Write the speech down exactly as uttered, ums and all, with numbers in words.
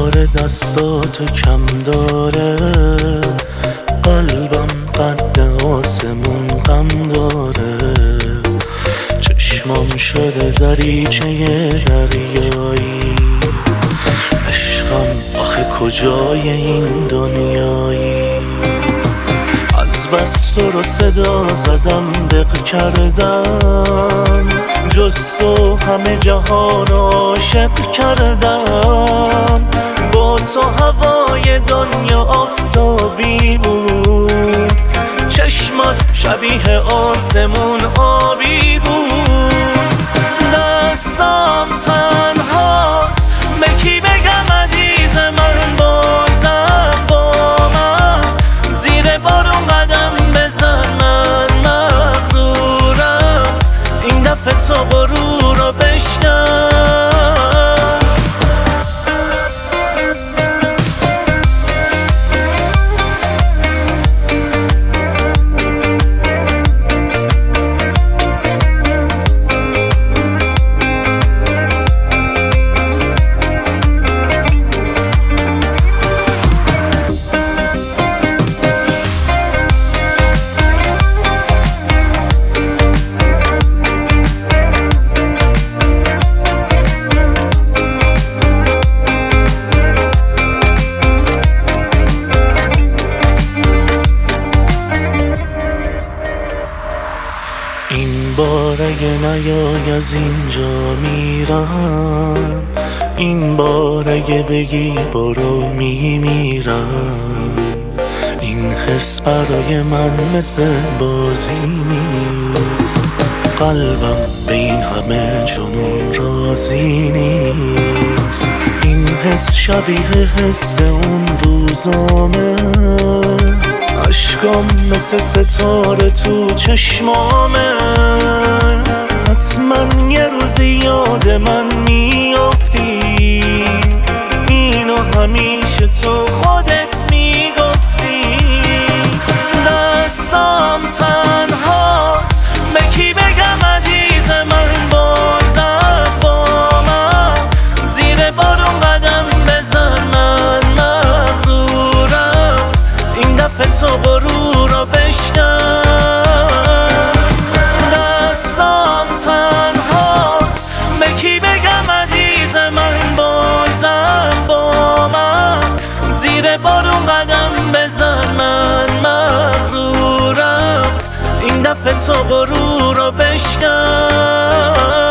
بار دستاتو کم داره، قلبم قد آسمون غم داره. چشمام شده دریچه دریایی، عشقم آخه کجای این دنیایی. از بس تو رو صدا زدم دق کردم، جز تو همه جهان عاشق کردم. با تو هوای دنیا آفتابی بود، چشمات شبیه آسمون آبی بود. دستم تنهاست، به کی بگم عزیز من بازم با من. زیر بارون قدم بزن من مغرورم، این دفعه تو غرور رو بشکن. این بار اگه نیای از اینجا میرم، این بار اگه بگی برو میمیرم. این حس برای من مثل بازی نیست، قلبم به این همه جنون راضی نیست. این حس شبیه حس اون روزامه، عشقام مثل ستاره تو چشمامه. حتما یه روزی یاد من میافتی، اینو همیشه تو خودت میگفتی. دستم تنهاست، به کی بگم عزیز من بازم با من. زیر بارون قدم بزن من مغرورم، این دفعه تو غرور رو بشکن. دستم تنهاست، به کی بگم عزیز من بازم با من. زیر بارون قدم بزن من مغرورم، این دفعه تو غرور رو بشکن.